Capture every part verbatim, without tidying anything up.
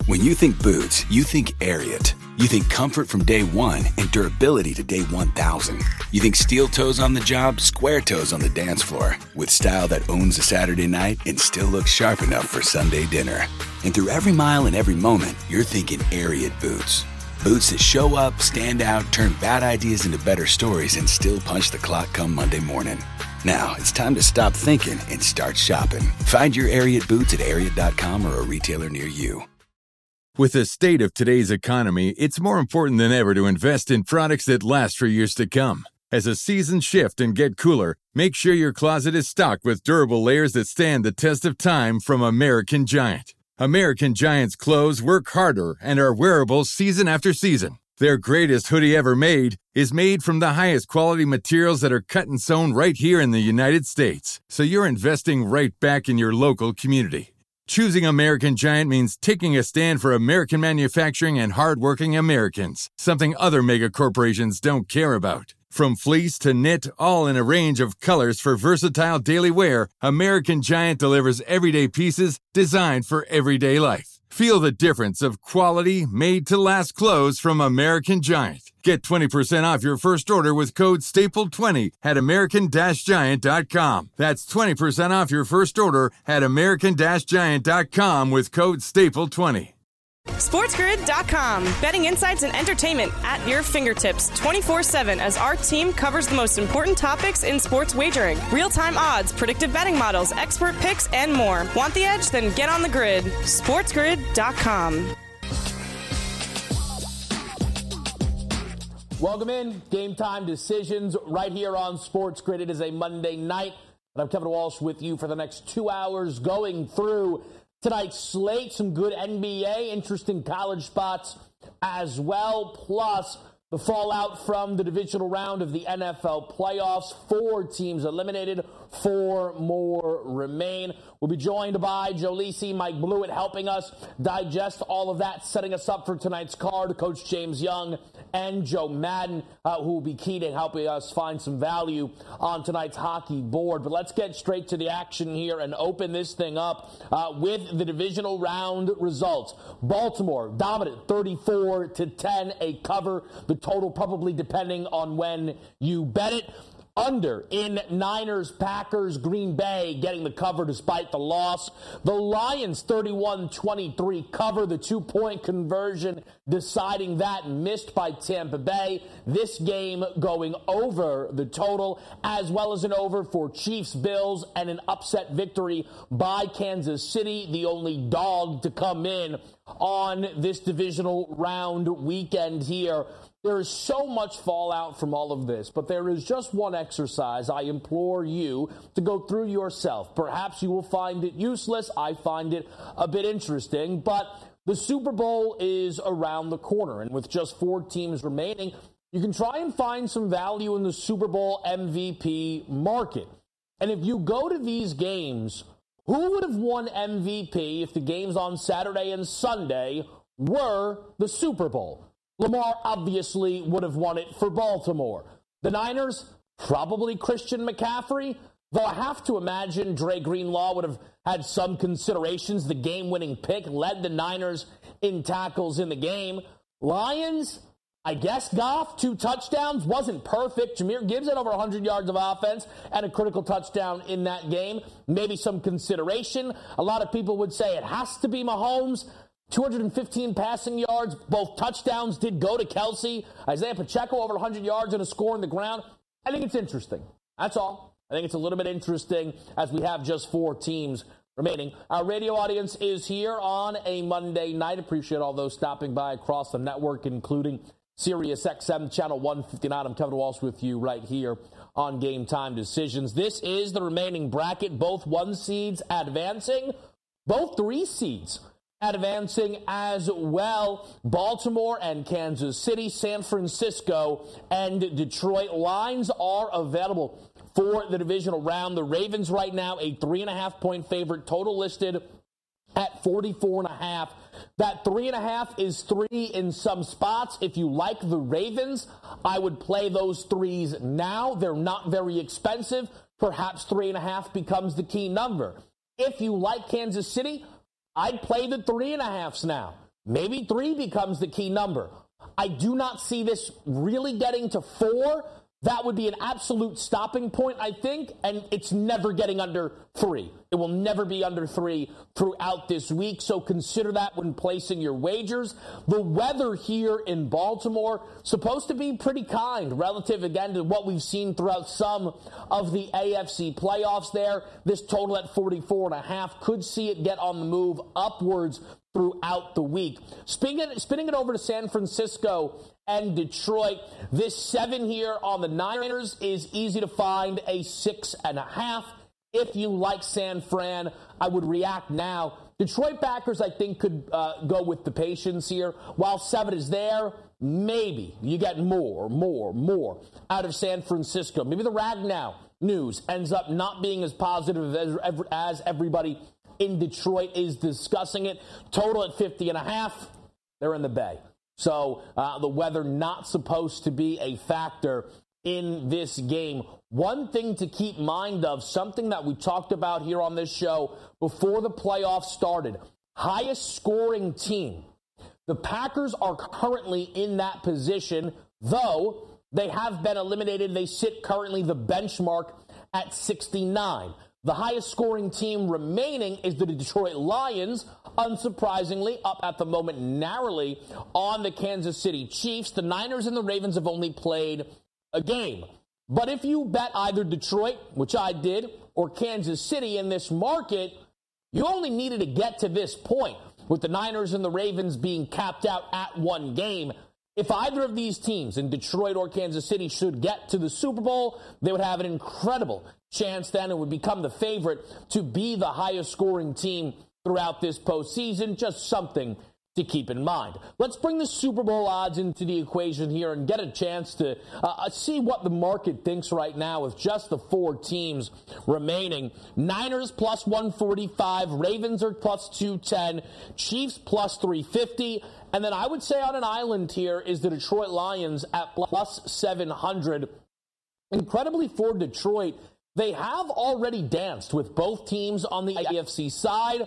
When you think boots, you think Ariat. You think comfort from day one and durability to day one thousand. You think steel toes on the job, square toes on the dance floor. With style that owns a Saturday night and still looks sharp enough for Sunday dinner. And through every mile and every moment, you're thinking Ariat boots. Boots that show up, stand out, turn bad ideas into better stories, and still punch the clock come Monday morning. Now, it's time to stop thinking and start shopping. Find your Ariat boots at ariat dot com or a retailer near you. With the state of today's economy, it's more important than ever to invest in products that last for years to come. As the seasons shift and get cooler, make sure your closet is stocked with durable layers that stand the test of time from American Giant. American Giant's clothes work harder and are wearable season after season. Their greatest hoodie ever made is made from the highest quality materials that are cut and sewn right here in the United States. So you're investing right back in your local community. Choosing American Giant means taking a stand for American manufacturing and hardworking Americans, something other mega corporations don't care about. From fleece to knit, all in a range of colors for versatile daily wear, American Giant delivers everyday pieces designed for everyday life. Feel the difference of quality, made-to-last clothes from American Giant. Get twenty percent off your first order with code staple twenty at american giant dot com. That's twenty percent off your first order at american giant dot com with code staple twenty. SportsGrid dot com. Betting insights and entertainment at your fingertips twenty-four seven as our team covers the most important topics in sports wagering. Real-time odds, predictive betting models, expert picks, and more. Want the edge? Then get on the grid. SportsGrid dot com. Welcome in. Game Time Decisions right here on Sports Grid. It is a Monday night, and I'm Kevin Walsh with you for the next two hours going through tonight's slate. Some good N B A, interesting college spots as well, plus the fallout from the divisional round of the N F L playoffs. Four teams eliminated, four more remain. We'll be joined by Joe Lisi, Mike Blewett, helping us digest all of that, setting us up for tonight's card. Coach James Young and Joe Madden, uh, who will be key to helping us find some value on tonight's hockey board. But let's get straight to the action here and open this thing up uh, with the divisional round results. Baltimore dominant, thirty-four to ten, a cover. The total probably depending on when you bet it. Under in Niners, Packers, Green Bay getting the cover despite the loss. The Lions thirty-one twenty-three cover, the two-point conversion deciding that, missed by Tampa Bay. This game going over the total, as well as an over for Chiefs, Bills, and an upset victory by Kansas City, the only dog to come in on this divisional round weekend here. There is so much fallout from all of this, but there is just one exercise I implore you to go through yourself. Perhaps you will find it useless. I find it a bit interesting, but the Super Bowl is around the corner, and with just four teams remaining, you can try and find some value in the Super Bowl M V P market. And if you go to these games, who would have won M V P if the games on Saturday and Sunday were the Super Bowl? Lamar obviously would have won it for Baltimore. The Niners, probably Christian McCaffrey, though I have to imagine Dre Greenlaw would have had some considerations. The game-winning pick led the Niners in tackles in the game. Lions, I guess Goff, two touchdowns, wasn't perfect. Jahmyr Gibbs had over one hundred yards of offense and a critical touchdown in that game. Maybe some consideration. A lot of people would say it has to be Mahomes. two hundred fifteen passing yards, both touchdowns did go to Kelsey. Isaiah Pacheco over one hundred yards and a score on the ground. I think it's interesting. That's all. I think it's a little bit interesting as we have just four teams remaining. Our radio audience is here on a Monday night. Appreciate all those stopping by across the network, including Sirius X M Channel one fifty-nine. I'm Kevin Walsh with you right here on Game Time Decisions. This is the remaining bracket. Both one seeds advancing, both three seeds advancing as well. Baltimore and Kansas City, San Francisco and Detroit. Lines are available for the divisional round. The Ravens right now a three and a half point favorite, total listed at forty-four and a half. That three and a half is three in some spots. If you like the Ravens, I would play those threes now. They're not very expensive. Perhaps three and a half becomes the key number. If you like Kansas City, I'd play the three and a halves now. Maybe three becomes the key number. I do not see this really getting to four. That would be an absolute stopping point, I think, and it's never getting under three. It will never be under three throughout this week, so consider that when placing your wagers. The weather here in Baltimore, supposed to be pretty kind relative, again, to what we've seen throughout some of the A F C playoffs there. This total at forty-four and a half could see it get on the move upwards throughout the week. Spinning it, spinning it over to San Francisco and Detroit, this seven here on the Niners is easy to find a six and a half. If you like San Fran, I would react now. Detroit backers, I think, could uh, go with the patience here. While seven is there, maybe you get more, more, more out of San Francisco. Maybe the Ragnow news ends up not being as positive as, as everybody in Detroit is discussing it. Total at fifty and a half. They're in the Bay. So uh, the weather not supposed to be a factor in this game. One thing to keep mind of, something that we talked about here on this show before the playoffs started, highest scoring team. The Packers are currently in that position, though they have been eliminated. They sit currently the benchmark at sixty-nine. The highest scoring team remaining is the Detroit Lions, unsurprisingly, up at the moment narrowly on the Kansas City Chiefs. The Niners and the Ravens have only played a game. But if you bet either Detroit, which I did, or Kansas City in this market, you only needed to get to this point, with the Niners and the Ravens being capped out at one game. If either of these teams, in Detroit or Kansas City, should get to the Super Bowl, they would have an incredible chance then and would become the favorite to be the highest scoring team throughout this postseason. Just something to keep in mind. Let's bring the Super Bowl odds into the equation here and get a chance to uh, see what the market thinks right now with just the four teams remaining. Niners plus one forty-five, Ravens are plus two ten, Chiefs plus three fifty, and then I would say on an island here is the Detroit Lions at plus seven hundred. Incredibly for Detroit, they have already danced with both teams on the A F C side.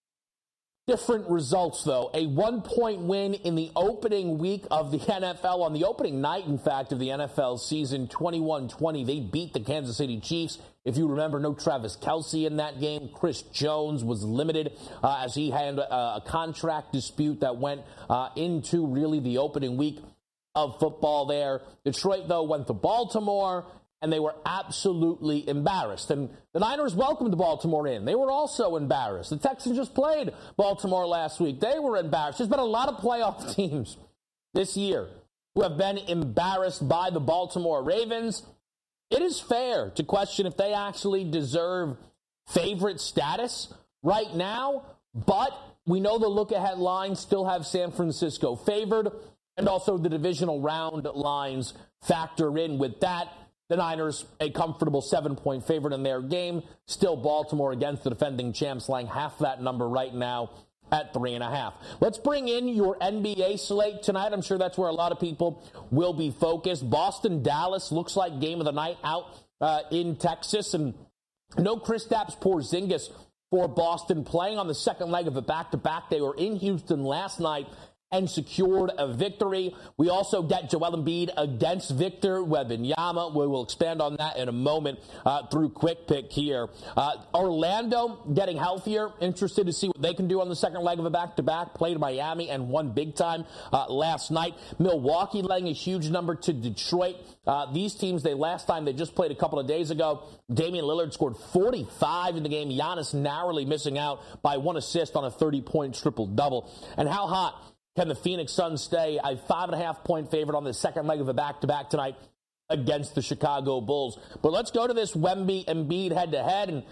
Different results, though. A one-point win in the opening week of the N F L, on the opening night, in fact, of the N F L season, twenty-one twenty. They beat the Kansas City Chiefs. If you remember, no Travis Kelce in that game. Chris Jones was limited uh, as he had a, a contract dispute that went uh, into really the opening week of football there. Detroit, though, went to Baltimore, and they were absolutely embarrassed. And the Niners welcomed Baltimore in. They were also embarrassed. The Texans just played Baltimore last week. They were embarrassed. There's been a lot of playoff teams this year who have been embarrassed by the Baltimore Ravens. It is fair to question if they actually deserve favorite status right now, but we know the look-ahead lines still have San Francisco favored, and also the divisional round lines factor in with that. The Niners, a comfortable seven-point favorite in their game. Still Baltimore against the defending champs, laying half that number right now at three and a half. Let's bring in your N B A slate tonight. I'm sure that's where a lot of people will be focused. Boston, Dallas looks like game of the night out uh, in Texas. And no Kristaps Porzingis for Boston, playing on the second leg of a back-to-back. They were in Houston last night and secured a victory. We also get Joel Embiid against Victor Wembanyama. We will expand on that in a moment uh, through Quick Pick here. Uh, Orlando getting healthier. Interested to see what they can do on the second leg of a back-to-back. Played Miami and won big time uh, last night. Milwaukee laying a huge number to Detroit. Uh, these teams, they last time they just played a couple of days ago. Damian Lillard scored forty-five in the game. Giannis narrowly missing out by one assist on a thirty-point triple-double. And how hot can the Phoenix Suns stay? A five and a half point favorite on the second leg of a back-to-back tonight against the Chicago Bulls. But let's go to this Wemby Embiid head-to-head. And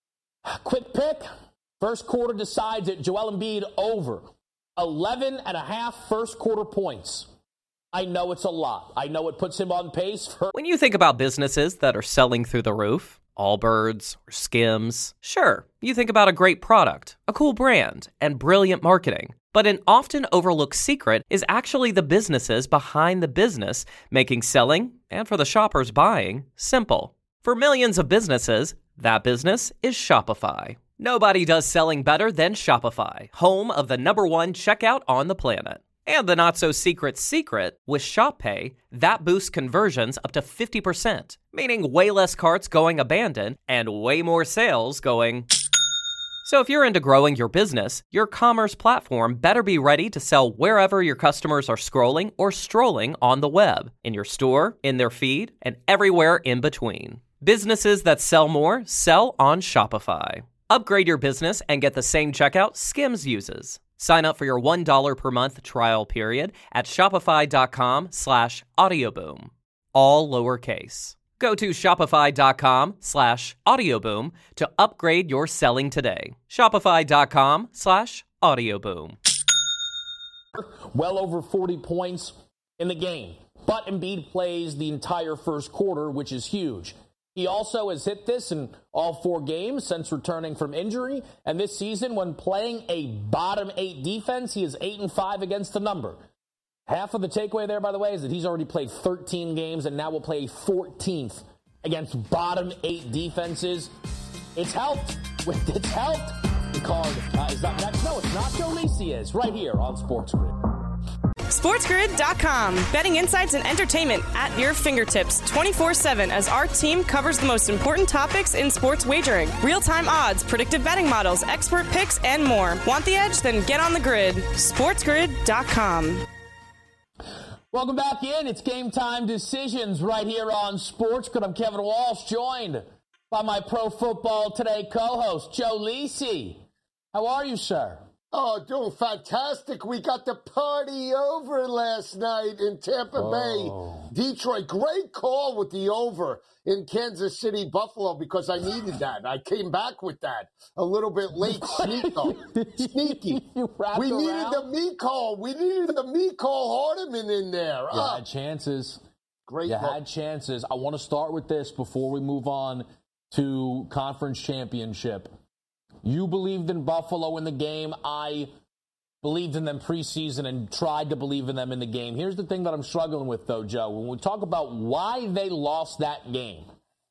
quick pick. First quarter decides it. Joel Embiid over eleven and a half first quarter points. I know it's a lot. I know it puts him on pace for... When you think about businesses that are selling through the roof, Allbirds or Skims, sure, you think about a great product, a cool brand, and brilliant marketing. But an often overlooked secret is actually the businesses behind the business, making selling, and for the shoppers buying, simple. For millions of businesses, that business is Shopify. Nobody does selling better than Shopify, home of the number one checkout on the planet. And the not-so-secret secret, with Shop Pay, that boosts conversions up to fifty percent, meaning way less carts going abandoned and way more sales going... So if you're into growing your business, your commerce platform better be ready to sell wherever your customers are scrolling or strolling on the web, in your store, in their feed, and everywhere in between. Businesses that sell more sell on Shopify. Upgrade your business and get the same checkout Skims uses. Sign up for your one dollar per month trial period at shopify.com slash audioboom. All lowercase. Go to shopify.com slash audioboom to upgrade your selling today. Shopify.com slash audioboom. Well over forty points in the game. But Embiid plays the entire first quarter, which is huge. He also has hit this in all four games since returning from injury. And this season, when playing a bottom eight defense, he is eight and five against the number. Half of the takeaway there, by the way, is that he's already played thirteen games and now will play fourteenth against bottom eight defenses. It's helped. It's helped. The card uh, is up next. No, it's not. Joe Lisi is right here on Sports Grid. SportsGrid dot com. Betting insights and entertainment at your fingertips twenty-four seven as our team covers the most important topics in sports wagering. Real-time odds, predictive betting models, expert picks, and more. Want the edge? Then get on the grid. SportsGrid dot com. Welcome back in. It's Game Time Decisions right here on Sports Grid. I'm Kevin Walsh, joined by my Pro Football Today co-host, Joe Lisi. How are you, sir? Oh, doing fantastic. We got the party over last night in Tampa Oh. Bay, Detroit. Great call with the over in Kansas City, Buffalo, because I needed that. I came back with that a little bit late. Sneako. Sneaky. We needed around? the me call. We needed the me call Hardiman in there. You Oh, had chances. great You look. had chances. I want to start with this before we move on to conference championship. You believed in Buffalo in the game. I believed in them preseason and tried to believe in them in the game. Here's the thing that I'm struggling with, though, Joe. When we talk about why they lost that game,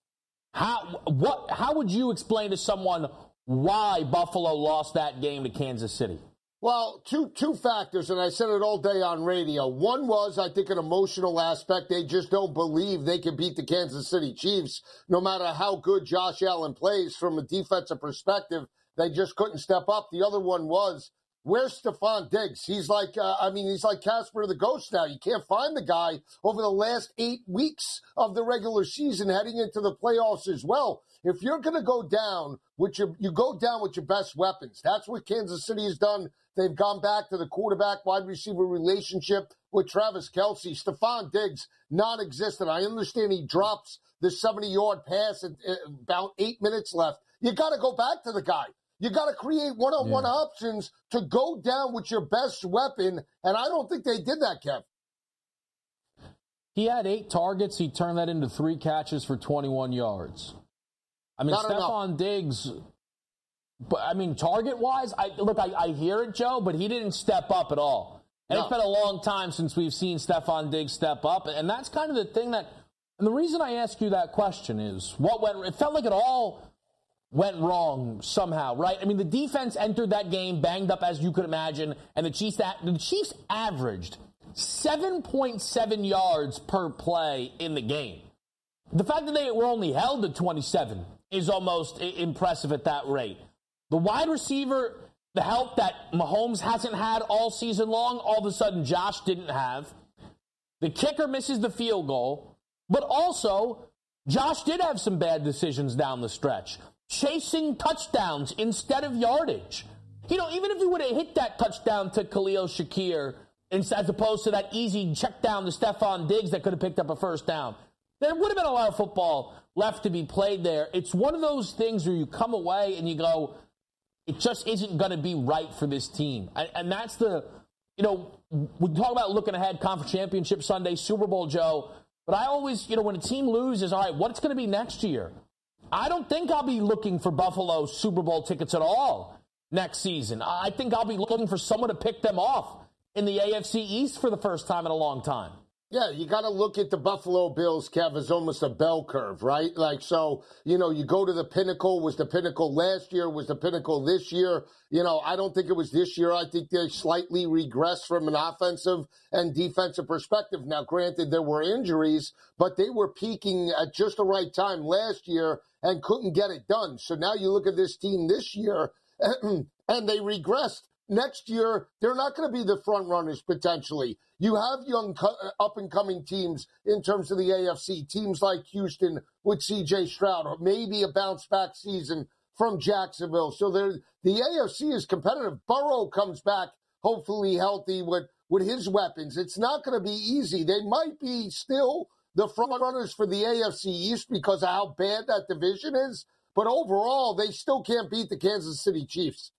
how what how would you explain to someone why Buffalo lost that game to Kansas City? Well, two two factors, and I said it all day on radio. One was, I think, an emotional aspect. They just don't believe they can beat the Kansas City Chiefs, no matter how good Josh Allen plays from a defensive perspective. They just couldn't step up. The other one was, where's Stephon Diggs? He's like, uh, I mean, he's like Casper the Ghost now. You can't find the guy over the last eight weeks of the regular season heading into the playoffs as well. If you're going to go down with your, you go down with your best weapons. That's what Kansas City has done. They've gone back to the quarterback wide receiver relationship with Travis Kelce. Stephon Diggs, non-existent. I understand he drops the seventy-yard pass at, at about eight minutes left. You got to go back to the guy. You got to create one-on-one yeah. options to go down with your best weapon, and I don't think they did that, Kev. He had eight targets. He turned that into three catches for twenty-one yards. I mean, Not Stephon enough. Diggs, but I mean, target-wise, I, look, I, I hear it, Joe, but he didn't step up at all. And No. it's been a long time since we've seen Stephon Diggs step up, and that's kind of the thing that, and the reason I ask you that question is, what went, it felt like it all went wrong somehow, right? I mean, the defense entered that game banged up as you could imagine, and the Chiefs, the Chiefs averaged seven point seven yards per play in the game. The fact that they were only held to twenty-seven is almost impressive at that rate. The wide receiver, the help that Mahomes hasn't had all season long, all of a sudden Josh didn't have. The kicker misses the field goal, but also Josh did have some bad decisions down the stretch, chasing touchdowns instead of yardage. You know, even if he would have hit that touchdown to Khalil Shakir as opposed to that easy check down to Stephon Diggs that could have picked up a first down, there would have been a lot of football left to be played there. It's one of those things where you come away and you go, it just isn't going to be right for this team. And, and that's the, you know, we talk about looking ahead, conference championship Sunday, Super Bowl, Joe. But I always, you know, when a team loses, all right, what's going to be next year? I don't think I'll be looking for Buffalo Super Bowl tickets at all next season. I think I'll be looking for someone to pick them off in the A F C East for the first time in a long time. Yeah, you got to look at the Buffalo Bills, Kev, as almost a bell curve, right? Like, so, you know, you go to the pinnacle. Was the pinnacle last year? Was the pinnacle this year? You know, I don't think it was this year. I think they slightly regressed from an offensive and defensive perspective. Now, granted, there were injuries, but they were peaking at just the right time last year and couldn't get it done. So now you look at this team this year, and they regressed. Next year, they're not going to be the front runners potentially. You have young up-and-coming teams in terms of the A F C, teams like Houston with C J Stroud, or maybe a bounce-back season from Jacksonville. So the A F C is competitive. Burrow comes back, hopefully healthy with, with his weapons. It's not going to be easy. They might be still the front runners for the A F C East because of how bad that division is, but overall, they still can't beat the Kansas City Chiefs.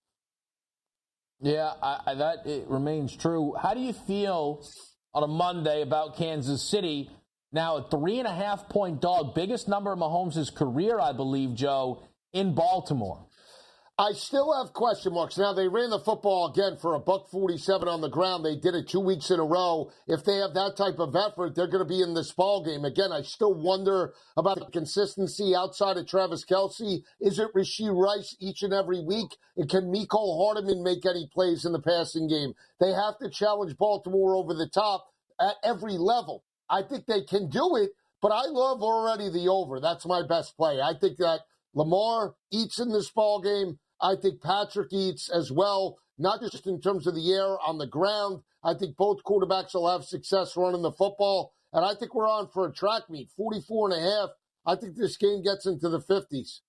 Yeah, I, I, that it remains true. How do you feel on a Monday about Kansas City? Now a three and a half point dog, biggest number of Mahomes' career, I believe, Joe, in Baltimore. I still have question marks. Now, they ran the football again for a buck forty-seven on the ground. They did it two weeks in a row. If they have that type of effort, they're going to be in this ball game. Again, I still wonder about the consistency outside of Travis Kelce. Is it Rashee Rice each and every week? And can Mecole Hardman make any plays in the passing game? They have to challenge Baltimore over the top at every level. I think they can do it, but I love already the over. That's my best play. I think that Lamar eats in this ball game. I think Patrick eats as well, not just in terms of the air, on the ground. I think both quarterbacks will have success running the football. And I think we're on for a track meet, forty-four and a half. I think this game gets into the fifties.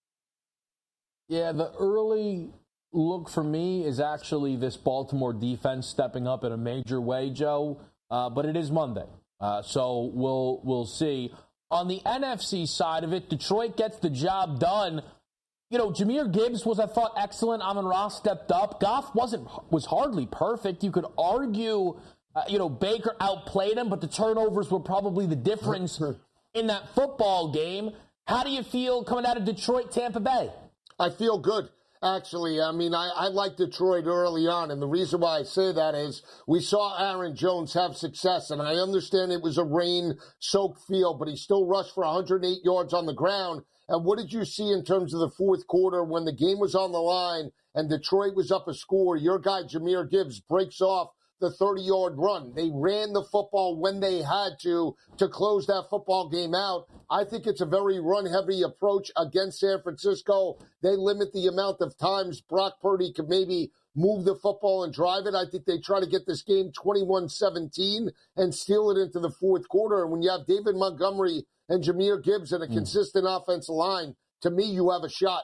Yeah, the early look for me is actually this Baltimore defense stepping up in a major way, Joe. Uh, but it is Monday, uh, so we'll we'll see. On the N F C side of it, Detroit gets the job done. You know, Jahmyr Gibbs was, I thought, excellent. Amon-Ra stepped up. Goff wasn't was hardly perfect. You could argue, uh, you know, Baker outplayed him, but the turnovers were probably the difference in that football game. How do you feel coming out of Detroit, Tampa Bay? I feel good, actually. I mean, I, I like Detroit early on, and the reason why I say that is we saw Aaron Jones have success, and I understand it was a rain-soaked field, but he still rushed for one hundred eight yards on the ground. And what did you see in terms of the fourth quarter when the game was on the line and Detroit was up a score? Your guy, Jahmyr Gibbs, breaks off the thirty-yard run. They ran the football when they had to to close that football game out. I think it's a very run-heavy approach against San Francisco. They limit the amount of times Brock Purdy could maybe move the football and drive it. I think they try to get this game twenty-one seventeen and steal it into the fourth quarter. And when you have David Montgomery and Jahmyr Gibbs and a mm. consistent offensive line, to me, you have a shot.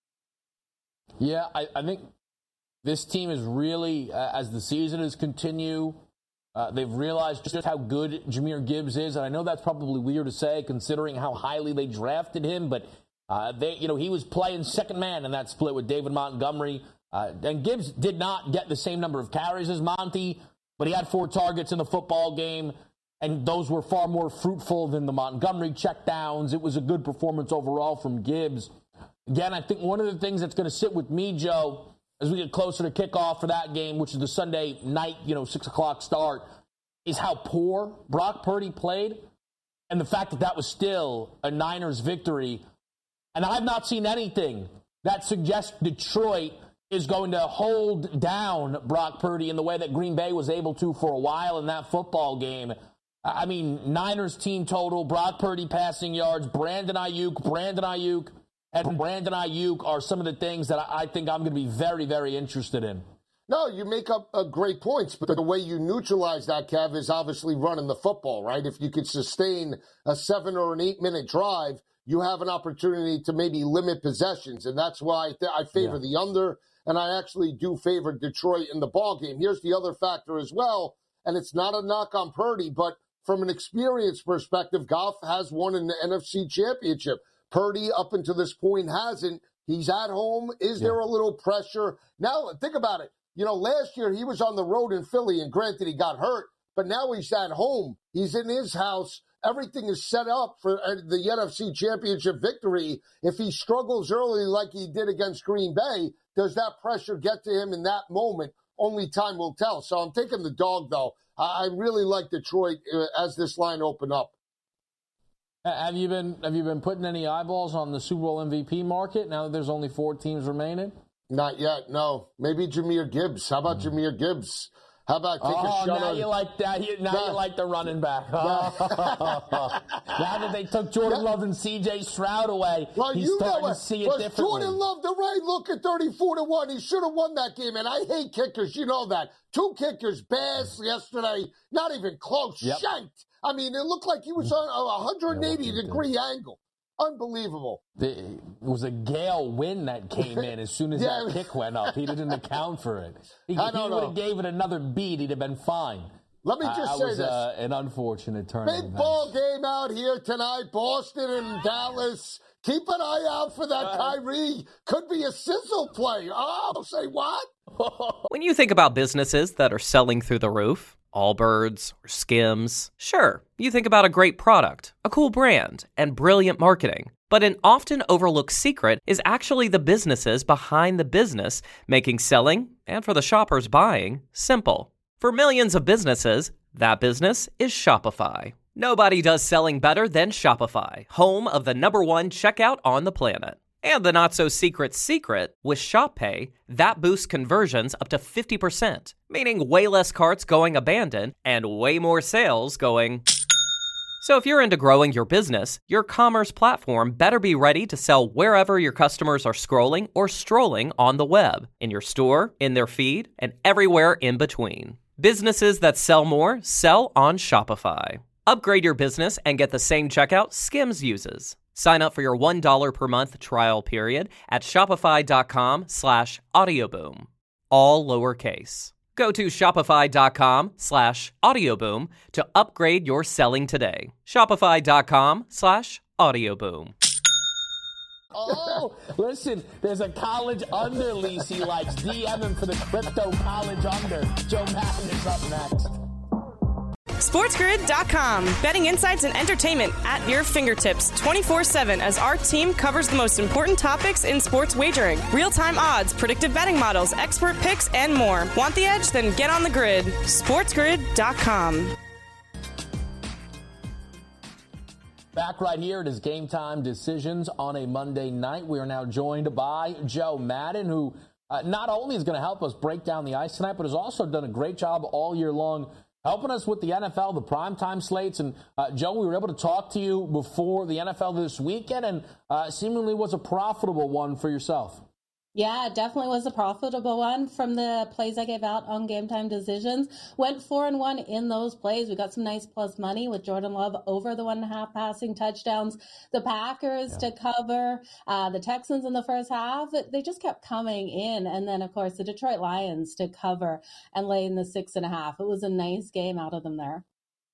Yeah, I, I think this team is really, uh, as the season has continued, uh, they've realized just how good Jahmyr Gibbs is. And I know that's probably weird to say considering how highly they drafted him, but uh, they, you know, he was playing second man in that split with David Montgomery. Uh, and Gibbs did not get the same number of carries as Monty, but he had four targets in the football game. And those were far more fruitful than the Montgomery checkdowns. It was a good performance overall from Gibbs. Again, I think one of the things that's going to sit with me, Joe, as we get closer to kickoff for that game, which is the Sunday night, you know, six o'clock start, is how poor Brock Purdy played and the fact that that was still a Niners victory. And I've not seen anything that suggests Detroit is going to hold down Brock Purdy in the way that Green Bay was able to for a while in that football game. I mean, Niners team total, Brock Purdy passing yards, Brandon Ayuk, Brandon Ayuk, and Brandon Ayuk are some of the things that I think I'm going to be very, very interested in. No, you make up uh, great points, but the way you neutralize that, Kev, is obviously running the football, right? If you could sustain a seven or an eight-minute drive, you have an opportunity to maybe limit possessions, and that's why I, th- I favor yeah. the under, and I actually do favor Detroit in the ball game. Here's the other factor as well, and it's not a knock on Purdy, but from an experience perspective, Goff has won an N F C championship. Purdy, up until this point, hasn't. He's at home. Is yeah. there a little pressure? Now, think about it. You know, last year he was on the road in Philly, and granted he got hurt, but now he's at home. He's in his house. Everything is set up for the N F C championship victory. If he struggles early like he did against Green Bay, does that pressure get to him in that moment? only time will tell. So I'm taking the dog, though. I, I really like Detroit uh, as this line open up. Have you been Have you been putting any eyeballs on the Super Bowl M V P market now that there's only four teams remaining? Not yet, no. Maybe Jahmyr Gibbs. How about mm. Jahmyr Gibbs? How about take oh, a shot now on... you like that. Now nah. you like the running back. Oh. Now that they took Jordan yeah. Love and C J Stroud away, well, he's you starting to see it differently. Jordan Love the right look at thirty-four to one. He should have won that game, and I hate kickers. You know that. Two kickers, Bass yesterday, not even close, yep. shanked. I mean, it looked like he was on a one hundred eighty degree angle. Unbelievable. The, it was a gale wind that came in as soon as yeah. that kick went up. He didn't account for it. He, he would have gave it another beat. He'd have been fine. Let me just uh, say was, this. Uh, an unfortunate turn. Big ball game out here tonight. Boston and Dallas. Keep an eye out for that Kyrie. Could be a sizzle play. Oh, say what? When you think about businesses that are selling through the roof, Allbirds or Skims, sure, you think about a great product, a cool brand, and brilliant marketing. But an often overlooked secret is actually the businesses behind the business, making selling, and for the shoppers buying, simple. For millions of businesses, that business is Shopify. Nobody does selling better than Shopify, home of the number one checkout on the planet. And the not-so-secret secret, with Shop Pay, that boosts conversions up to fifty percent, meaning way less carts going abandoned and way more sales going... So if you're into growing your business, your commerce platform better be ready to sell wherever your customers are scrolling or strolling on the web, in your store, in their feed, and everywhere in between. Businesses that sell more sell on Shopify. Upgrade your business and get the same checkout Skims uses. Sign up for your one dollar per month trial period at shopify.com slash audioboom. All lowercase. Go to shopify.com slash audioboom to upgrade your selling today. Shopify.com slash audioboom. Oh, listen, there's a college under lease he likes. D M him for the crypto college under. Joe Madden is up next. SportsGrid dot com. Betting insights and entertainment at your fingertips twenty-four seven as our team covers the most important topics in sports wagering. Real-time odds, predictive betting models, expert picks, and more. Want the edge? Then get on the grid. SportsGrid dot com. Back right here. It is Game Time Decisions on a Monday night. We are now joined by Joe Madden, who uh, not only is going to help us break down the ice tonight, but has also done a great job all year long helping us with the N F L, the primetime slates. And, uh, Joe, we were able to talk to you before the N F L this weekend, and uh, seemingly was a profitable one for yourself. Yeah, it definitely was a profitable one from the plays I gave out on Game Time Decisions. Went four and one in those plays. We got some nice plus money with Jordan Love over the one and a half passing touchdowns. The Packers yeah. to cover, uh, the Texans in the first half. They just kept coming in. And then, of course, the Detroit Lions to cover and lay in the six and a half. It was a nice game out of them there.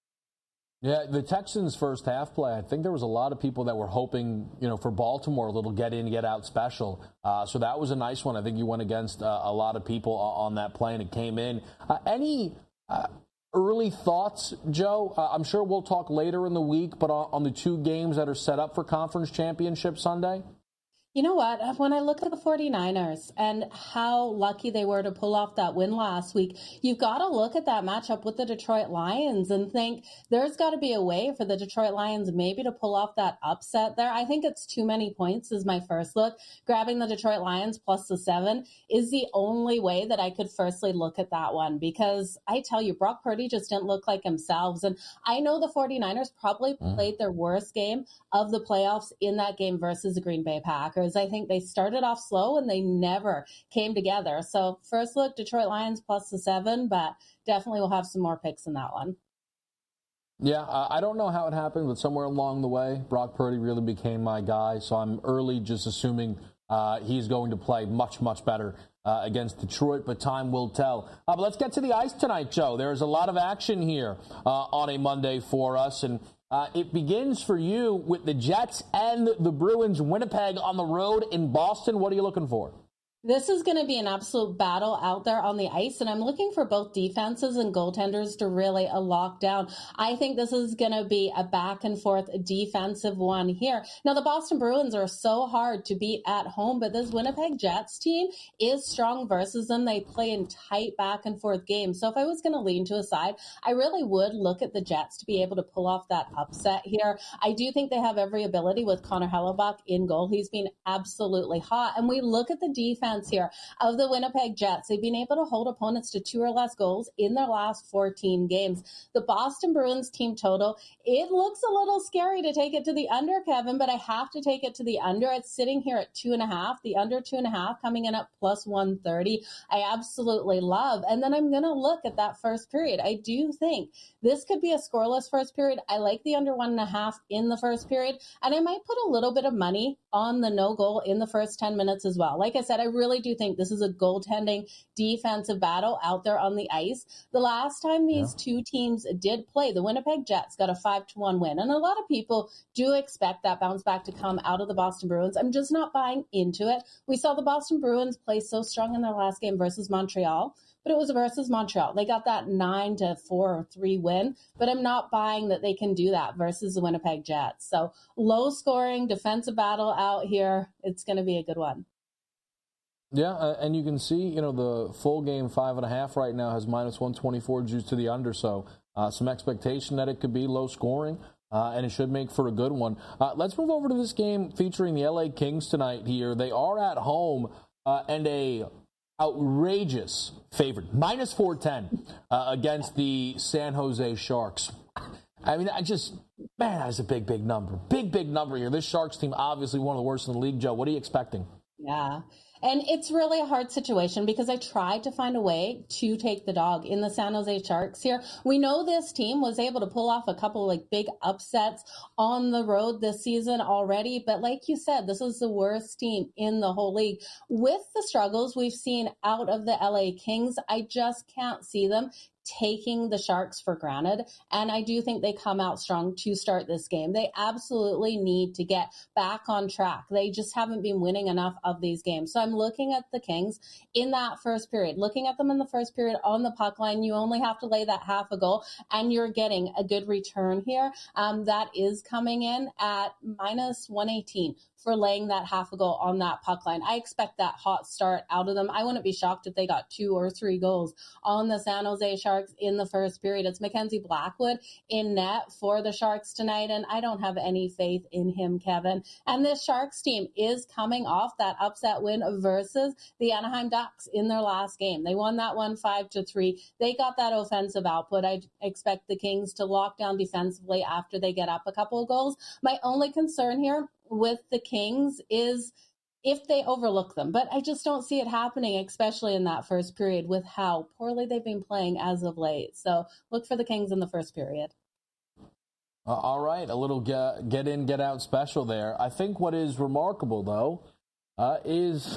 Yeah, the Texans' first half play, I think there was a lot of people that were hoping, you know, for Baltimore, a little get in, get out special. Uh, so that was a nice one. I think you went against uh, a lot of people on that play, and it came in. Uh, any uh, early thoughts, Joe? Uh, I'm sure we'll talk later in the week, but on, on the two games that are set up for Conference Championship Sunday? You know what? When I look at the 49ers and how lucky they were to pull off that win last week, you've got to look at that matchup with the Detroit Lions and think there's got to be a way for the Detroit Lions maybe to pull off that upset there. I think it's too many points is my first look. Grabbing the Detroit Lions plus the seven is the only way that I could firstly look at that one, because I tell you, Brock Purdy just didn't look like themselves. And I know the 49ers probably played their worst game of the playoffs in that game versus the Green Bay Packers. I think they started off slow and they never came together. So first look, Detroit Lions plus the seven, but definitely we'll have some more picks in that one. Yeah, uh, I don't know how it happened, but somewhere along the way, Brock Purdy really became my guy. So I'm early just assuming uh, he's going to play much, much better uh, against Detroit, but time will tell. Uh, but let's get to the ice tonight, Joe. There's a lot of action here uh, on a Monday for us, and Uh, it begins for you with the Jets and the Bruins, Winnipeg on the road in Boston. What are you looking for? This is going to be an absolute battle out there on the ice, and I'm looking for both defenses and goaltenders to really uh, lock down. I think this is going to be a back and forth defensive one here. Now, the Boston Bruins are so hard to beat at home, but this Winnipeg Jets team is strong versus them. They play in tight back and forth games. So if I was going to lean to a side, I really would look at the Jets to be able to pull off that upset here. I do think they have every ability with Connor Hellebuyck in goal. He's been absolutely hot. And we look at the defense here of the Winnipeg Jets. They've been able to hold opponents to two or less goals in their last fourteen games. The Boston Bruins team total, it looks a little scary to take it to the under, Kevin, but I have to take it to the under. It's sitting here at two and a half. The under two and a half coming in at plus one thirty. I absolutely love. And then I'm going to look at that first period. I do think this could be a scoreless first period. I like the under one and a half in the first period, and I might put a little bit of money on the no goal in the first ten minutes as well. Like I said, I really do think this is a goaltending defensive battle out there on the ice. The last time these yeah. two teams did play, the Winnipeg Jets got a five to one win, and a lot of people do expect that bounce back to come out of the Boston Bruins. I'm just not buying into it. We saw the Boston Bruins play so strong in their last game versus Montreal, but it was versus Montreal. They got that nine to four or three win, but I'm not buying that they can do that versus the Winnipeg Jets. So low scoring defensive battle out here. It's going to be a good one. Yeah, uh, and you can see, you know, the full game five and a half right now has minus one twenty-four juice to the under. So uh, some expectation that it could be low scoring, uh, and it should make for a good one. Uh, let's move over to this game featuring the L A Kings tonight here. They are at home uh, and a outrageous favorite, minus four ten uh, against the San Jose Sharks. I mean, I just, man, that's a big, big number. Big, big number here. This Sharks team, obviously one of the worst in the league. Joe, what are you expecting? Yeah. And it's really a hard situation because I tried to find a way to take the dog in the San Jose Sharks here. We know this team was able to pull off a couple like big upsets on the road this season already. But like you said, this is the worst team in the whole league. With the struggles we've seen out of the L A Kings, I just can't see them taking the Sharks for granted. And I do think they come out strong to start this game. They absolutely need to get back on track. They just haven't been winning enough of these games. So I'm looking at the Kings in that first period, looking at them in the first period on the puck line. You only have to lay that half a goal and you're getting a good return here. Um, that is coming in at minus one eighteen for laying that half a goal on that puck line. I expect that hot start out of them. I wouldn't be shocked if they got two or three goals on the San Jose Sharks in the first period. It's Mackenzie Blackwood in net for the Sharks tonight, and I don't have any faith in him, Kevin. And this Sharks team is coming off that upset win versus the Anaheim Ducks in their last game. They won that one five to three. They got that offensive output. I expect the Kings to lock down defensively after they get up a couple of goals. My only concern here with the Kings is if they overlook them. But I just don't see it happening, especially in that first period with how poorly they've been playing as of late. So look for the Kings in the first period. Uh, all right, a little get, get in, get out special there. I think what is remarkable, though, uh, is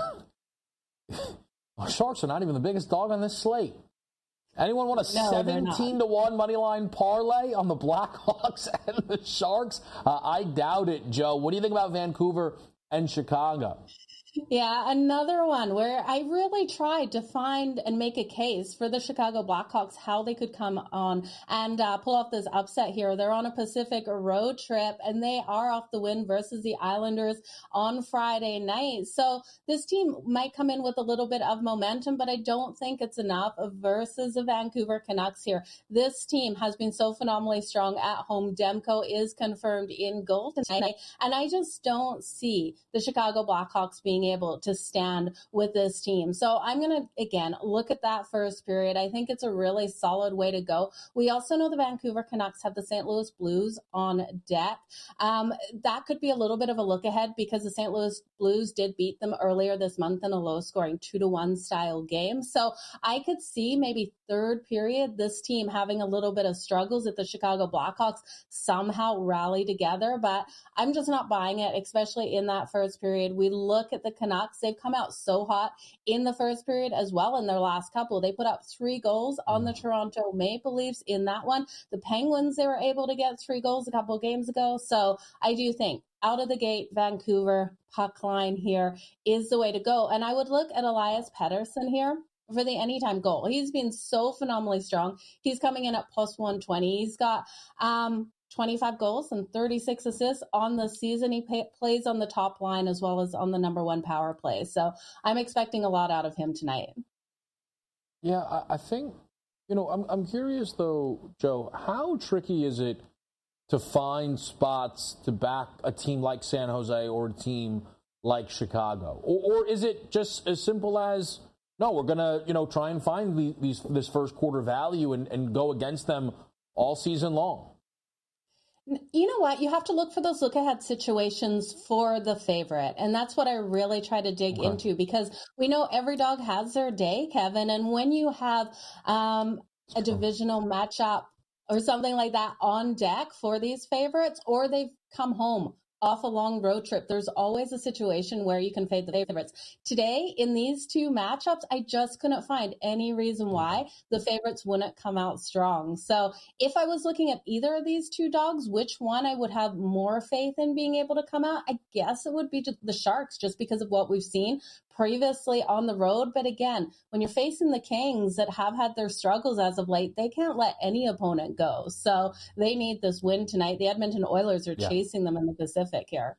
Sharks are not even the biggest dog on this slate. Anyone want a no, seventeen to one money line parlay on the Blackhawks and the Sharks? Uh, I doubt it, Joe. What do you think about Vancouver and Chicago? Yeah, another one where I really tried to find and make a case for the Chicago Blackhawks, how they could come on and uh, pull off this upset here. They're on a Pacific road trip, and they are off the win versus the Islanders on Friday night. So this team might come in with a little bit of momentum, but I don't think it's enough versus the Vancouver Canucks here. This team has been so phenomenally strong at home. Demko is confirmed in goal tonight, and I just don't see the Chicago Blackhawks being able to stand with this team. So I'm going to, again, look at that first period. I think it's a really solid way to go. We also know the Vancouver Canucks have the Saint Louis Blues on deck. Um, that could be a little bit of a look ahead because the Saint Louis Blues did beat them earlier this month in a low-scoring two to one style game. So I could see maybe third period, this team having a little bit of struggles if the Chicago Blackhawks somehow rally together. But I'm just not buying it, especially in that first period. We look at the Canucks. They've come out so hot in the first period as well in their last couple. They put up three goals on the Toronto Maple Leafs in that one. The Penguins, they were able to get three goals a couple of games ago. So I do think out of the gate, Vancouver puck line here is the way to go. And I would look at Elias Pettersson here for the anytime goal. He's been so phenomenally strong. He's coming in at plus one twenty. He's got um, twenty-five goals and thirty-six assists on the season. He pay, plays on the top line as well as on the number one power play. So I'm expecting a lot out of him tonight. Yeah, I, I think, you know, I'm, I'm curious though, Joe, how tricky is it to find spots to back a team like San Jose or a team like Chicago? Or, or is it just as simple as, no, we're going to, you know, try and find the, these this first quarter value and, and go against them all season long? You know what? You have to look for those look-ahead situations for the favorite. And that's what I really try to dig okay. into, because we know every dog has their day, Kevin. And when you have um, a divisional matchup or something like that on deck for these favorites, or they've come home off a long road trip, there's always a situation where you can fade the favorites. Today, in these two matchups, I just couldn't find any reason why the favorites wouldn't come out strong. So if I was looking at either of these two dogs, which one I would have more faith in being able to come out, I guess it would be the Sharks, just because of what we've seen previously on the road. But again, when you're facing the Kings that have had their struggles as of late, they can't let any opponent go. So they need this win tonight. The Edmonton Oilers are yeah. chasing them in the Pacific here.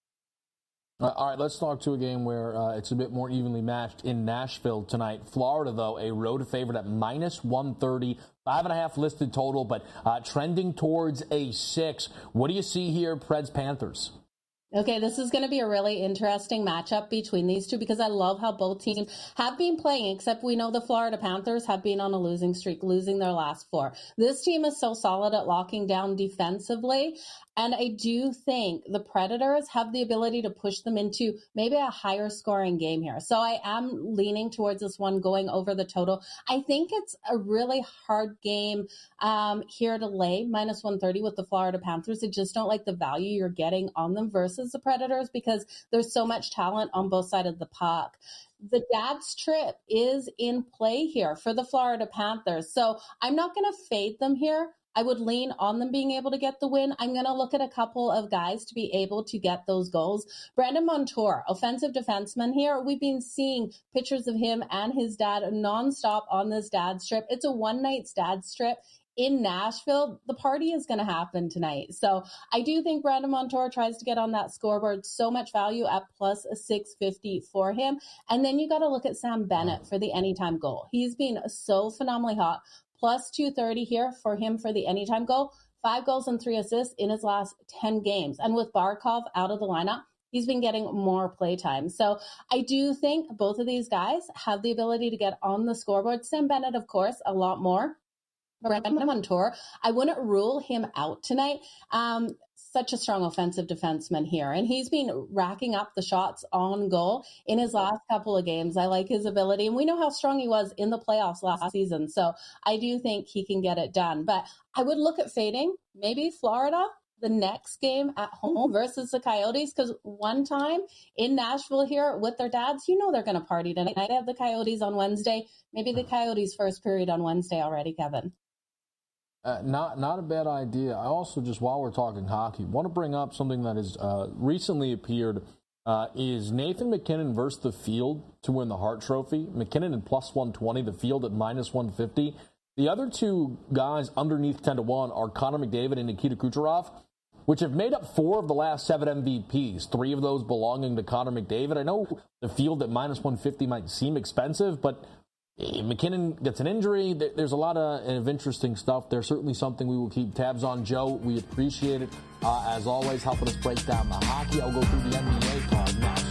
All right, let's talk to a game where uh, it's a bit more evenly matched in Nashville tonight. Florida, though, a road favorite at minus one thirty, five and a half listed total, but uh, trending towards a six. What do you see here, Preds Panthers? Okay, this is going to be a really interesting matchup between these two, because I love how both teams have been playing, except we know the Florida Panthers have been on a losing streak, losing their last four. This team is so solid at locking down defensively, and I do think the Predators have the ability to push them into maybe a higher scoring game here. So I am leaning towards this one going over the total. I think it's a really hard game um, here to lay minus one thirty with the Florida Panthers. I just don't like the value you're getting on them versus the Predators, because there's so much talent on both sides of the puck. The dad's trip is in play here for the Florida Panthers. So I'm not going to fade them here. I would lean on them being able to get the win. I'm going to look at a couple of guys to be able to get those goals. Brandon Montour, offensive defenseman here. We've been seeing pictures of him and his dad nonstop on this dad's trip. It's a one-night dad's trip in Nashville. The party is going to happen tonight. So I do think Brandon Montour tries to get on that scoreboard. So much value at plus a six fifty for him. And then you got to look at Sam Bennett for the anytime goal. He's been so phenomenally hot. Plus two thirty here for him for the anytime goal. Five goals and three assists in his last ten games. And with Barkov out of the lineup, he's been getting more play time. So I do think both of these guys have the ability to get on the scoreboard. Sam Bennett, of course, a lot more. Brandon Montour, I wouldn't rule him out tonight. Um, such a strong offensive defenseman here, and he's been racking up the shots on goal in his last couple of games. I like his ability, and we know how strong he was in the playoffs last season, so I do think he can get it done. But I would look at fading maybe Florida the next game at home versus the Coyotes, because one time in Nashville here with their dads, you know they're going to party tonight. They have the Coyotes on Wednesday, maybe the Coyotes first period on Wednesday already, Kevin. Uh, not not a bad idea. I also, just while we're talking hockey, want to bring up something that has uh, recently appeared. Uh, is Nathan MacKinnon versus the Field to win the Hart Trophy? MacKinnon at plus one twenty, the Field at minus one fifty. The other two guys underneath ten to one are Connor McDavid and Nikita Kucherov, which have made up four of the last seven M V Ps, three of those belonging to Connor McDavid. I know the Field at minus one fifty might seem expensive, but McKinnon gets an injury. There's a lot of interesting stuff. There's certainly something we will keep tabs on. Joe, we appreciate it. Uh, as always, helping us break down the hockey. I'll go through the N B A card next.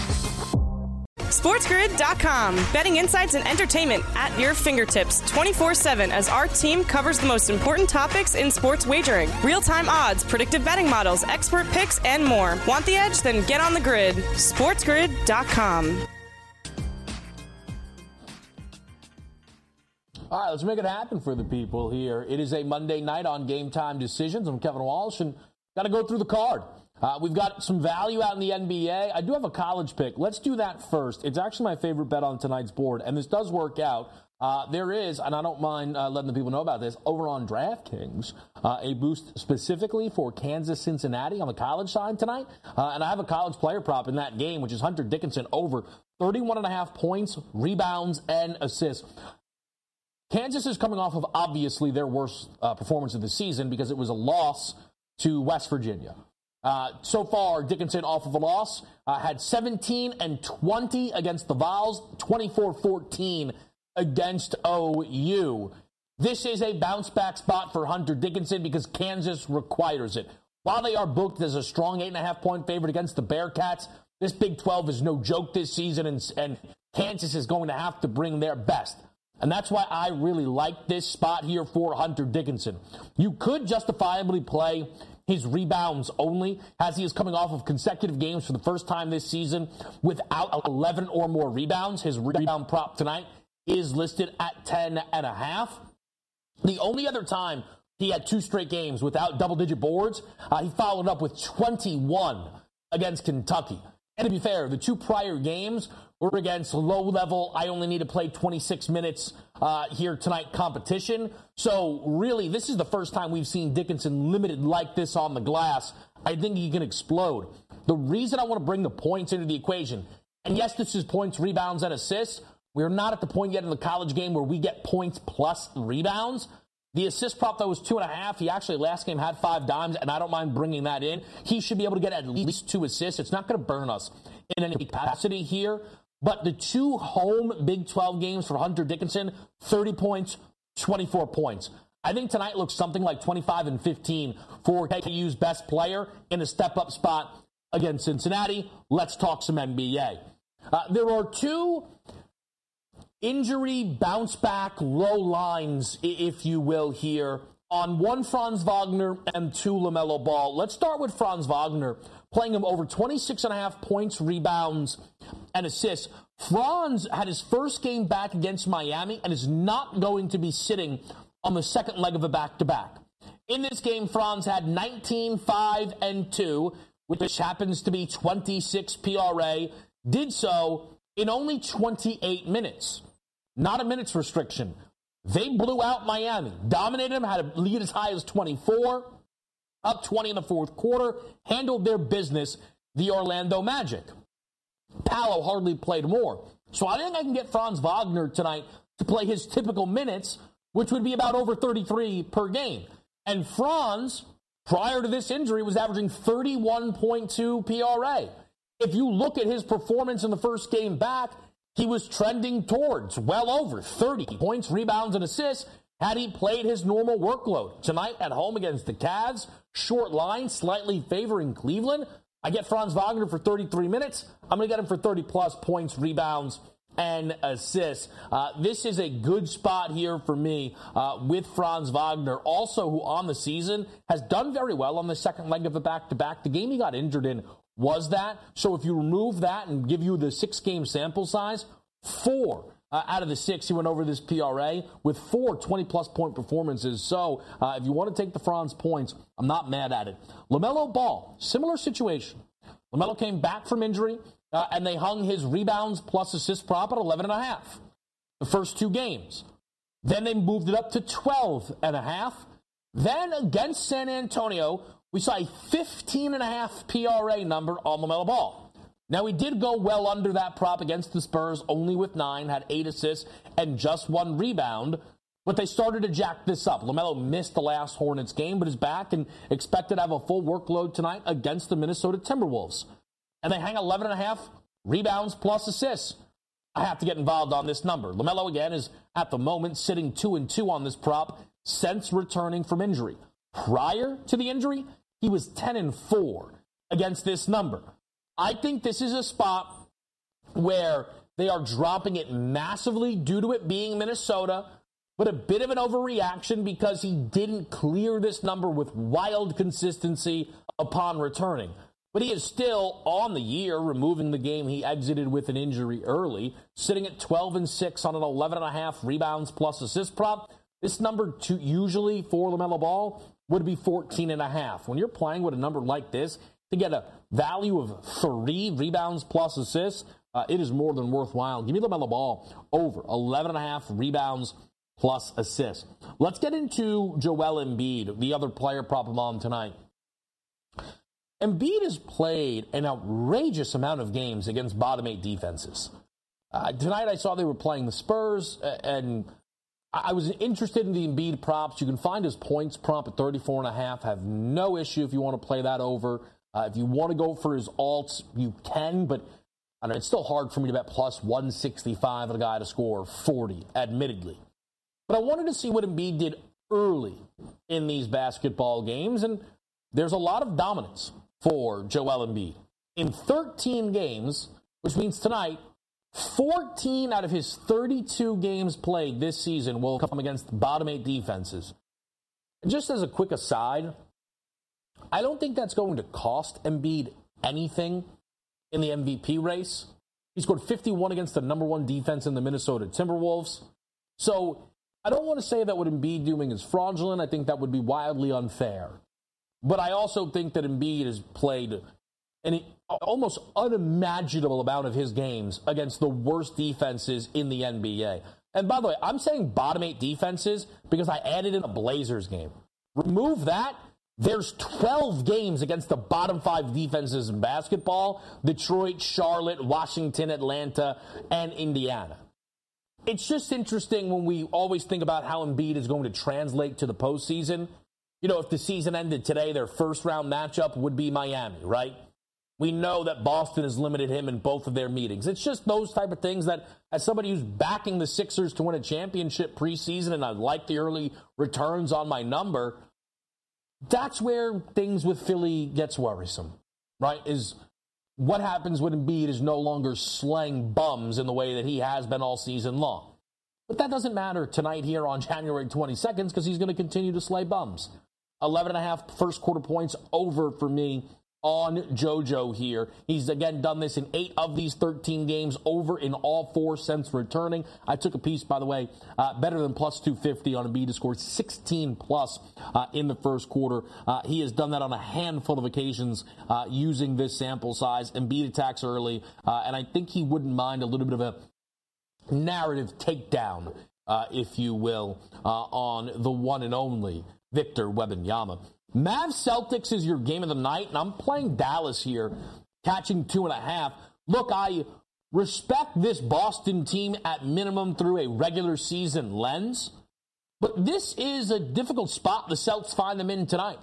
SportsGrid dot com. Betting insights and entertainment at your fingertips twenty-four seven as our team covers the most important topics in sports wagering. Real-time odds, predictive betting models, expert picks, and more. Want the edge? Then get on the grid. SportsGrid dot com. All right, let's make it happen for the people here. It is a Monday night on Game Time Decisions. I'm Kevin Walsh, and got to go through the card. Uh, we've got some value out in the N B A. I do have a college pick. Let's do that first. It's actually my favorite bet on tonight's board, and this does work out. Uh, there is, and I don't mind uh, letting the people know about this, over on DraftKings, uh, a boost specifically for Kansas-Cincinnati on the college side tonight. Uh, and I have a college player prop in that game, which is Hunter Dickinson over thirty-one and a half points, rebounds, and assists. Kansas is coming off of, obviously, their worst uh, performance of the season because it was a loss to West Virginia. Uh, so far, Dickinson off of a loss uh, had seventeen and twenty against the Vols, twenty-four fourteen against O U. This is a bounce-back spot for Hunter Dickinson because Kansas requires it. While they are booked as a strong eight and a half point favorite against the Bearcats, this Big twelve is no joke this season, and, and Kansas is going to have to bring their best. And that's why I really like this spot here for Hunter Dickinson. You could justifiably play his rebounds only, as he is coming off of consecutive games for the first time this season without eleven or more rebounds. His rebound prop tonight is listed at ten and a half. The only other time he had two straight games without double-digit boards, uh, he followed up with twenty-one against Kentucky. And to be fair, the two prior games were against low-level, I only need to play twenty-six minutes uh, here tonight competition. So really, this is the first time we've seen Dickinson limited like this on the glass. I think he can explode. The reason I want to bring the points into the equation, and yes, this is points, rebounds, and assists. We're not at the point yet in the college game where we get points plus rebounds. The assist prop, though, was two and a half. He actually last game had five dimes, and I don't mind bringing that in. He should be able to get at least two assists. It's not going to burn us in any capacity here. But the two home Big twelve games for Hunter Dickinson, thirty points, twenty-four points. I think tonight looks something like twenty-five and fifteen for K U's best player in a step-up spot against Cincinnati. Let's talk some N B A. Uh, there are two injury bounce-back low lines, if you will, here. On one, Franz Wagner, and two, LaMelo Ball. Let's start with Franz Wagner, playing him over twenty-six and a half points, rebounds, and assists. Franz had his first game back against Miami and is not going to be sitting on the second leg of a back-to-back. In this game, Franz had nineteen, five, and two, which happens to be twenty-six P R A, did so in only twenty-eight minutes. Not a minutes restriction. They blew out Miami, dominated them, had a lead as high as twenty-four, up twenty in the fourth quarter, handled their business, the Orlando Magic. Paolo hardly played more. So I think I can get Franz Wagner tonight to play his typical minutes, which would be about over thirty-three per game. And Franz, prior to this injury, was averaging thirty-one point two P R A. If you look at his performance in the first game back, he was trending towards well over thirty points, rebounds, and assists had he played his normal workload. Tonight at home against the Cavs, short line, slightly favoring Cleveland. I get Franz Wagner for thirty-three minutes. I'm going to get him for thirty-plus points, rebounds, and assists. Uh, this is a good spot here for me uh, with Franz Wagner, also who on the season has done very well on the second leg of the back-to-back. The game he got injured in was that. So if you remove that and give you the six-game sample size, four uh, out of the six, he went over this P R A with four twenty-plus point performances. So uh, if you want to take the Franz points, I'm not mad at it. LaMelo Ball, similar situation. LaMelo came back from injury, uh, and they hung his rebounds plus assist prop at eleven and a half the first two games. Then they moved it up to twelve and a half. Then against San Antonio, we saw a fifteen and a half P R A number on LaMelo Ball. Now, he did go well under that prop against the Spurs, only with nine, had eight assists, and just one rebound. But they started to jack this up. LaMelo missed the last Hornets game, but is back and expected to have a full workload tonight against the Minnesota Timberwolves. And they hang eleven and a half rebounds plus assists. I have to get involved on this number. LaMelo, again, is at the moment sitting two and two on this prop since returning from injury. Prior to the injury, he was ten and four against this number. I think this is a spot where they are dropping it massively due to it being Minnesota, but a bit of an overreaction because he didn't clear this number with wild consistency upon returning. But he is still on the year, removing the game he exited with an injury early, sitting at twelve and six on an eleven and a half rebounds plus assist prop. This number two, usually for LaMelo Ball would be fourteen and a half. When you're playing with a number like this, to get a value of three rebounds plus assists, uh, it is more than worthwhile. Give me LaMelo Ball over eleven and a half rebounds plus assists. Let's get into Joel Embiid, the other player prop I'm on tonight. Embiid has played an outrageous amount of games against bottom eight defenses. Uh, tonight I saw they were playing the Spurs, and I was interested in the Embiid props. You can find his points prop at thirty-four and a half. Have no issue if you want to play that over. Uh, if you want to go for his alts, you can, but I don't know, it's still hard for me to bet plus one sixty-five on a guy to score forty, admittedly. But I wanted to see what Embiid did early in these basketball games, and there's a lot of dominance for Joel Embiid. In thirteen games, which means tonight, fourteen out of his thirty-two games played this season will come against bottom eight defenses. And just as a quick aside, I don't think that's going to cost Embiid anything in the M V P race. He scored fifty-one against the number one defense in the Minnesota Timberwolves. So I don't want to say that what Embiid doing is fraudulent. I think that would be wildly unfair. But I also think that Embiid has played an almost unimaginable amount of his games against the worst defenses in the N B A. And by the way, I'm saying bottom eight defenses because I added in a Blazers game. Remove that, there's twelve games against the bottom five defenses in basketball: Detroit, Charlotte, Washington, Atlanta, and Indiana. It's just interesting when we always think about how Embiid is going to translate to the postseason. You know, if the season ended today, their first-round matchup would be Miami, right? We know that Boston has limited him in both of their meetings. It's just those type of things that, as somebody who's backing the Sixers to win a championship preseason, and I like the early returns on my number, that's where things with Philly gets worrisome, right? Is what happens when Embiid is no longer slaying bums in the way that he has been all season long. But that doesn't matter tonight here on January twenty-second because he's going to continue to slay bums. eleven and a half first quarter points over for me on JoJo here. He's again done this in eight of these thirteen games, over in all four since returning. I took a piece, by the way, uh, better than plus two fifty on Embiid to score sixteen plus uh, in the first quarter. Uh, he has done that on a handful of occasions uh, using this sample size. Embiid attacks early, uh, and I think he wouldn't mind a little bit of a narrative takedown, uh, if you will, uh, on the one and only Victor Wembanyama. Mavs Celtics is your game of the night, and I'm playing Dallas here, catching two and a half. Look, I respect this Boston team at minimum through a regular season lens, but this is a difficult spot the Celtics find them in tonight.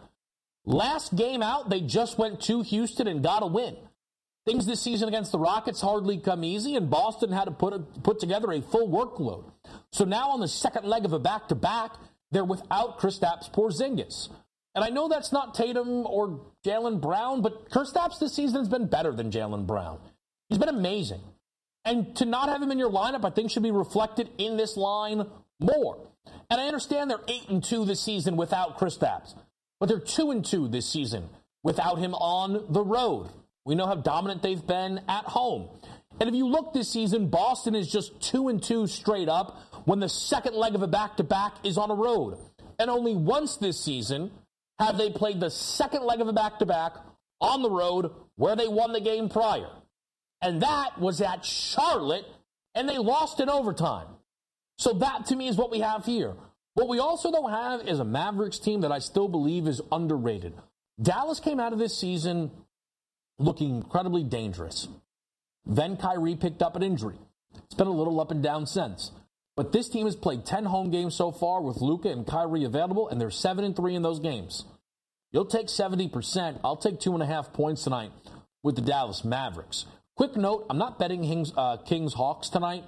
Last game out, they just went to Houston and got a win. Things this season against the Rockets hardly come easy, and Boston had to put a, put together a full workload. So now on the second leg of a back-to-back, they're without Kristaps Porzingis. And I know that's not Tatum or Jaylen Brown, but Kristaps this season has been better than Jaylen Brown. He's been amazing. And to not have him in your lineup, I think, should be reflected in this line more. And I understand they're eight and two this season without Kristaps, but they're two and two this season without him on the road. We know how dominant they've been at home. And if you look this season, Boston is just two and two straight up when the second leg of a back-to-back is on a road. And only once this season have they played the second leg of a back-to-back on the road where they won the game prior. And that was at Charlotte, and they lost in overtime. So that, to me, is what we have here. What we also don't have is a Mavericks team that I still believe is underrated. Dallas came out of this season looking incredibly dangerous. Then Kyrie picked up an injury. It's been a little up and down since. But this team has played ten home games so far with Luka and Kyrie available, and they're seven and three in those games. You'll take seventy percent. I'll take two and a half points tonight with the Dallas Mavericks. Quick note, I'm not betting Kings, uh, Kings Hawks tonight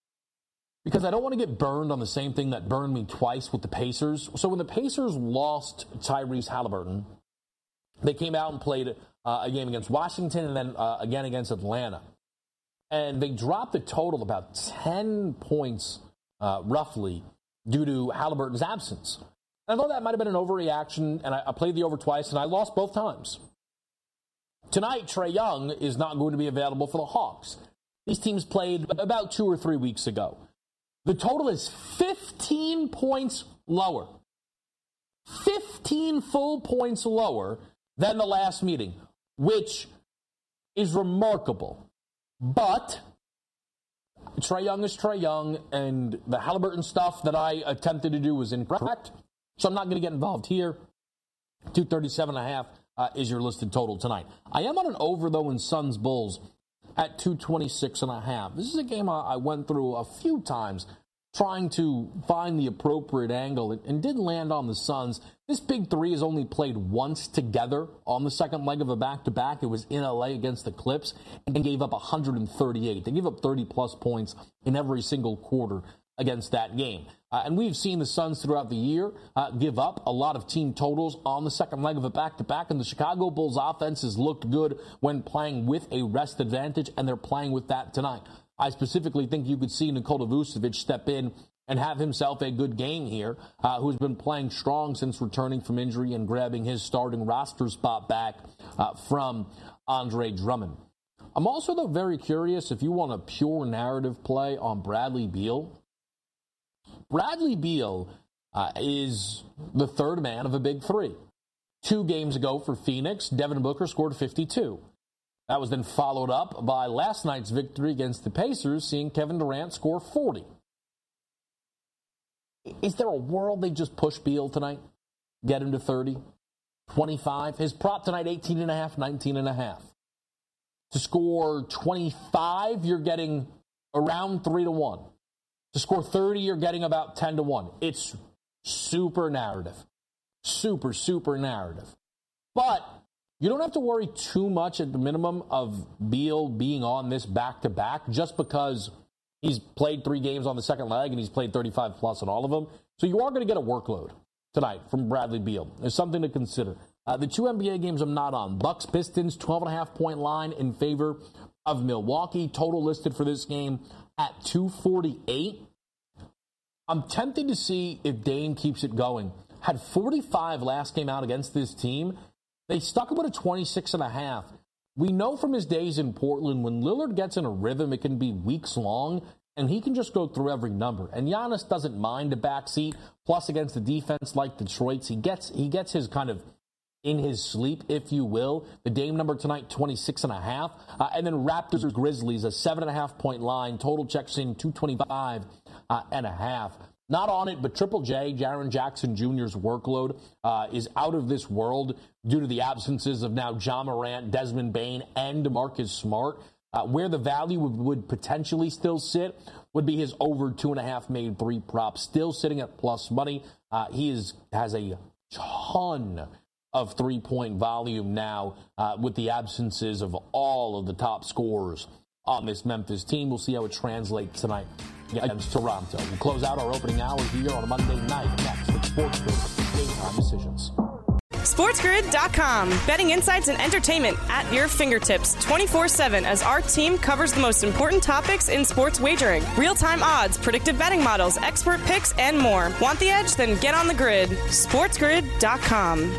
because I don't want to get burned on the same thing that burned me twice with the Pacers. So when the Pacers lost Tyrese Halliburton, they came out and played uh, a game against Washington and then uh, again against Atlanta. And they dropped a total of about ten points, uh, roughly, due to Halliburton's absence. And I thought that might have been an overreaction, and I, I played the over twice, and I lost both times. Tonight, Trae Young is not going to be available for the Hawks. These teams played about two or three weeks ago. The total is fifteen points lower. fifteen full points lower than the last meeting, which is remarkable. But Trae Young is Trae Young, and the Halliburton stuff that I attempted to do was incorrect, so I'm not going to get involved here. two thirty-seven and a half uh, is your listed total tonight. I am on an over, though, in Suns Bulls at two twenty-six and a half. This is a game I, I went through a few times trying to find the appropriate angle and, and did land on the Suns. This big three has only played once together on the second leg of a back-to-back. It was in L A against the Clips and gave up one hundred thirty-eight. They gave up thirty-plus points in every single quarter against that game. Uh, and we've seen the Suns throughout the year uh, give up a lot of team totals on the second leg of a back-to-back, and the Chicago Bulls offense has looked good when playing with a rest advantage, and they're playing with that tonight. I specifically think you could see Nikola Vucevic step in and have himself a good game here, uh, who's been playing strong since returning from injury and grabbing his starting roster spot back uh, from Andre Drummond. I'm also, though, very curious if you want a pure narrative play on Bradley Beal. Bradley Beal uh, is the third man of a big three. Two games ago for Phoenix, Devin Booker scored fifty-two. That was then followed up by last night's victory against the Pacers, seeing Kevin Durant score forty. Is there a world they just push Beal tonight? Get him to thirty, twenty-five? His prop tonight, eighteen and a half, nineteen and a half. To score twenty-five, you're getting around three to one. To score thirty, you're getting about ten to one. It's super narrative. Super, super narrative. But you don't have to worry too much at the minimum of Beal being on this back-to-back just because he's played three games on the second leg and he's played thirty-five plus in all of them. So you are going to get a workload tonight from Bradley Beal. There's something to consider. Uh, the two N B A games I'm not on. Bucks Pistons, twelve and a half point line in favor of Milwaukee. Total listed for this game at two forty-eight. I'm tempted to see if Dame keeps it going. Had forty-five last game out against this team. They stuck him with a twenty-six and a half. We know from his days in Portland, when Lillard gets in a rhythm, it can be weeks long, and he can just go through every number. And Giannis doesn't mind a backseat. Plus, against a defense like Detroit's, he gets he gets his kind of in his sleep, if you will. The Dame number tonight, twenty-six and a half. Uh, and then Raptors Grizzlies, a seven and a half point line. Total checks in two twenty-five uh, and a half. Not on it, but Triple J, Jaren Jackson Junior's workload uh, is out of this world due to the absences of now Ja Morant, Desmond Bane, and DeMarcus Smart. Uh, where the value would, would potentially still sit would be his over two and a half made three prop, still sitting at plus money. Uh, he is has a ton of three-point volume now uh, with the absences of all of the top scorers on this Memphis team. We'll see how it translates tonight against Toronto. We'll close out our opening hour here on a Monday night next with Sports Grid Game Time Decisions. SportsGrid dot com. Betting insights and entertainment at your fingertips twenty-four seven as our team covers the most important topics in sports wagering. Real-time odds, predictive betting models, expert picks, and more. Want the edge? Then get on the grid. SportsGrid dot com.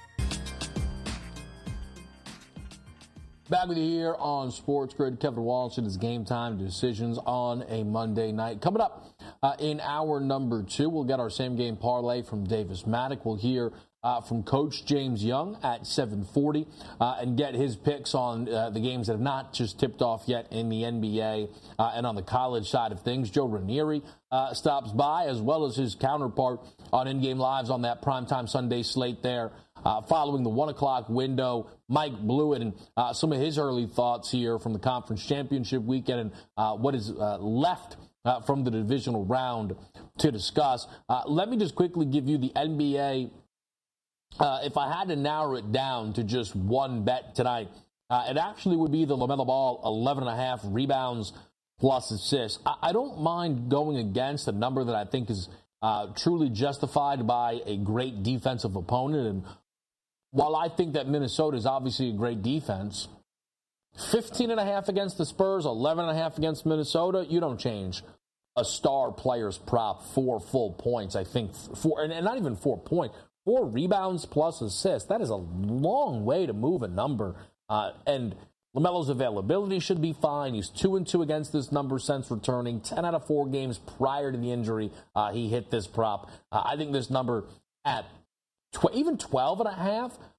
Back with you here on Sports Grid. Kevin Walsh and his Game Time Decisions on a Monday night. Coming up uh, in hour number two, we'll get our same game parlay from Davis Maddock. We'll hear uh, from Coach James Young at seven forty uh, and get his picks on uh, the games that have not just tipped off yet in the N B A uh, and on the college side of things. Joe Ranieri uh, stops by, as well as his counterpart on In-Game Lives on that primetime Sunday slate there. Uh, following the one o'clock window, Mike Blewett and uh, some of his early thoughts here from the conference championship weekend and uh, what is uh, left uh, from the divisional round to discuss. Uh, let me just quickly give you the N B A. Uh, if I had to narrow it down to just one bet tonight, uh, it actually would be the LaMelo Ball eleven and a half rebounds plus assists. I, I don't mind going against a number that I think is uh, truly justified by a great defensive opponent. And while I think that Minnesota is obviously a great defense, fifteen and a half against the Spurs, eleven and a half against Minnesota, you don't change a star player's prop for full points. I think four, and, and not even four points, four rebounds plus assists. That is a long way to move a number. Uh, and LaMelo's availability should be fine. He's two and two against this number since returning. Ten out of four games prior to the injury, uh, he hit this prop. Uh, I think this number at Tw- even twelve and a half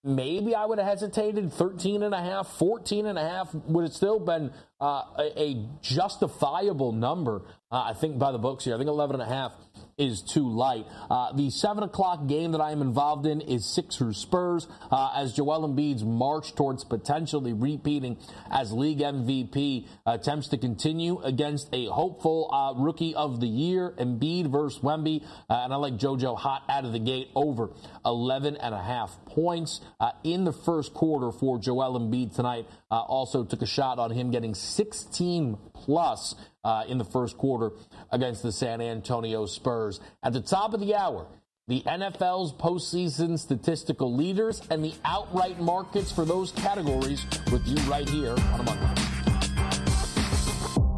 maybe I would have hesitated. thirteen and a half, fourteen and a half would have still been uh, a, a justifiable number, uh, I think, by the books here. I think eleven and a half is too light. Uh, the seven o'clock game that I am involved in is Sixers Spurs, uh, as Joel Embiid's march towards potentially repeating as league M V P attempts to continue against a hopeful uh, rookie of the year, Embiid versus Wemby, uh, and I like JoJo hot out of the gate over eleven and a half points uh, in the first quarter for Joel Embiid tonight. Uh, also took a shot on him getting sixteen plus uh, in the first quarter against the San Antonio Spurs. At the top of the hour, the N F L's postseason statistical leaders and the outright markets for those categories with you right here on a Monday.